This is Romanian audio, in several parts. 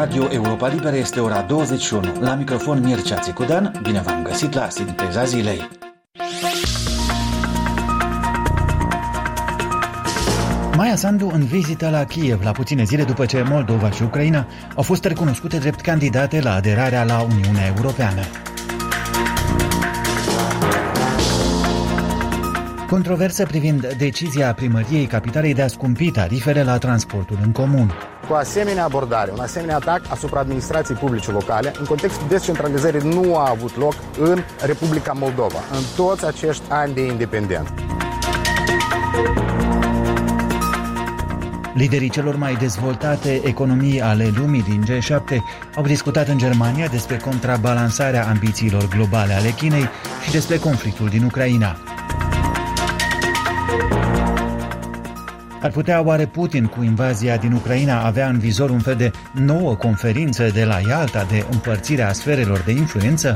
Radio Europa Liberă este ora 21. La microfon Mircea Țicudan, bine v-am găsit la Sinteza Zilei. Maia Sandu în vizită la Kiev la puține zile după ce Moldova și Ucraina au fost recunoscute drept candidate la aderarea la Uniunea Europeană. Controversă privind decizia primăriei capitalei de a scumpi tarifele la transportul în comun. Cu asemenea abordare, un asemenea atac asupra administrației publice locale, în contextul descentralizării nu a avut loc în Republica Moldova, în toți acești ani de independență. Liderii celor mai dezvoltate economii ale lumii din G7 au discutat în Germania despre contrabalansarea ambițiilor globale ale Chinei și despre conflictul din Ucraina. Ar putea oare Putin cu invazia din Ucraina avea în vizor un fel de nouă conferință de la Ialta de împărțire a sferelor de influență?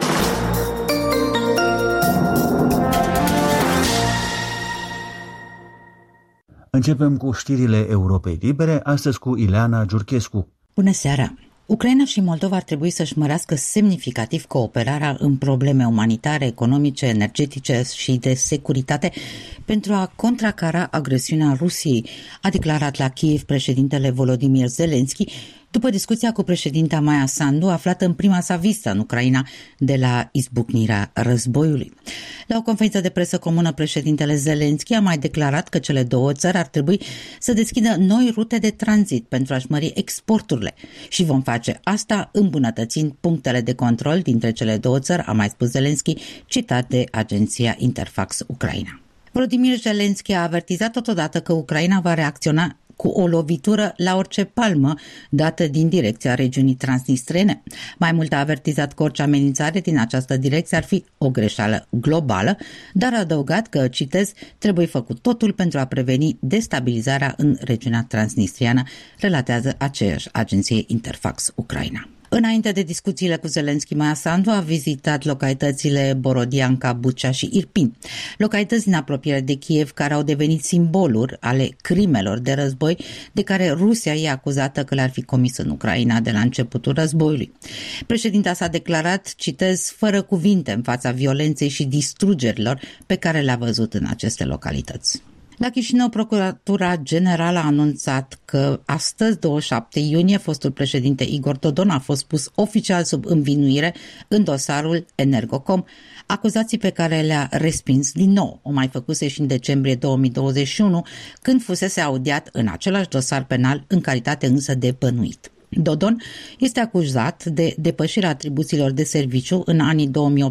Începem cu știrile Europei Libere, astăzi cu Ileana Giurchescu. Bună seara! Ucraina și Moldova ar trebui să-și mărească semnificativ cooperarea în probleme umanitare, economice, energetice și de securitate pentru a contracara agresiunea Rusiei, a declarat la Kiev președintele Volodymyr Zelensky, după discuția cu președinta Maia Sandu, aflată în prima sa vizită în Ucraina de la izbucnirea războiului. La o conferință de presă comună, președintele Zelensky a mai declarat că cele două țări ar trebui să deschidă noi rute de tranzit pentru a-și mări exporturile și vom face asta îmbunătățind punctele de control dintre cele două țări, a mai spus Zelensky, citat de agenția Interfax Ucraina. Volodymyr Zelensky a avertizat totodată că Ucraina va reacționa cu o lovitură la orice palmă dată din direcția regiunii transnistrene. Mai mult a avertizat că orice amenințare din această direcție ar fi o greșeală globală, dar a adăugat că, citez, trebuie făcut totul pentru a preveni destabilizarea în regiunea transnistriană, relatează aceeași agenție Interfax Ucraina. Înainte de discuțiile cu Zelensky, Maia Sandu a vizitat localitățile Borodianka, Bucea și Irpin, localități din apropiere de Kiev care au devenit simboluri ale crimelor de război de care Rusia e acuzată că le-ar fi comis în Ucraina de la începutul războiului. Președinta s-a declarat, citez, fără cuvinte în fața violenței și distrugerilor pe care le-a văzut în aceste localități. La Chișinău, Procuratura Generală a anunțat că astăzi, 27 iunie, fostul președinte Igor Dodon a fost pus oficial sub învinuire în dosarul Energocom, acuzații pe care le-a respins din nou. O mai făcuse și în decembrie 2021, când fusese audiat în același dosar penal, în calitate însă de bănuit. Dodon este acuzat de depășirea atribuțiilor de serviciu în anii 2008-2009,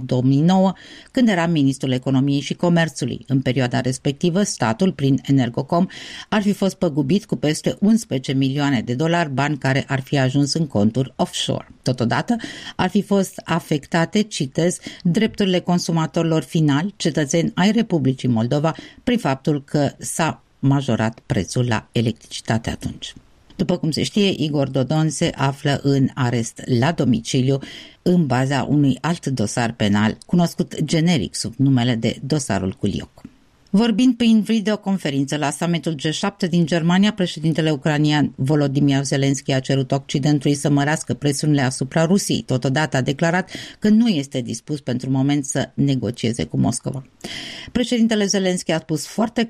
când era ministrul economiei și comerțului. În perioada respectivă, statul, prin Energocom, ar fi fost păgubit cu peste 11 milioane de dolari, bani care ar fi ajuns în conturi offshore. Totodată, ar fi fost afectate, citez, drepturile consumatorilor finali, cetățeni ai Republicii Moldova, prin faptul că s-a majorat prețul la electricitate atunci. După cum se știe, Igor Dodon se află în arest la domiciliu în baza unui alt dosar penal, cunoscut generic sub numele de dosarul Culiuc. Vorbind prin videoconferință la summitul G7 din Germania, președintele ucrainean Volodymyr Zelensky a cerut Occidentului să mărească presiunile asupra Rusiei. Totodată a declarat că nu este dispus pentru moment să negocieze cu Moscova. Președintele Zelensky a spus foarte